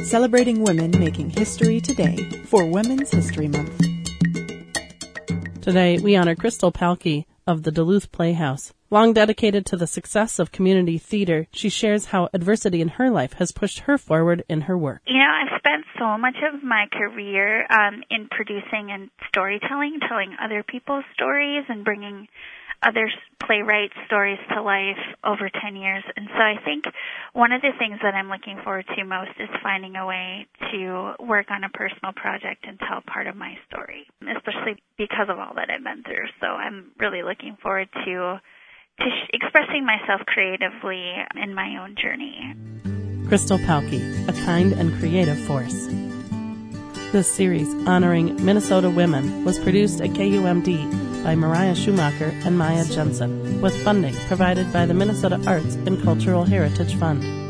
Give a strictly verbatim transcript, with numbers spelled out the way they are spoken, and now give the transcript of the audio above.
celebrating women making history today for Women's History Month. Today, we honor Crystal Palke of the Duluth Playhouse. Long dedicated to the success of community theater, she shares how adversity in her life has pushed her forward in her work. You know, I've spent so much of my career um, in producing and storytelling, telling other people's stories and bringing other playwrights' stories to life over ten years. And so I think one of the things that I'm looking forward to most is finding a way to work on a personal project and tell part of my story, especially because of all that I've been through. So I'm really looking forward to to sh- expressing myself creatively in my own journey. Crystal Palke, a kind and creative force. This series, honoring Minnesota women, was produced at K U M D by Mariah Schumacher and Maya Jensen, with funding provided by the Minnesota Arts and Cultural Heritage Fund.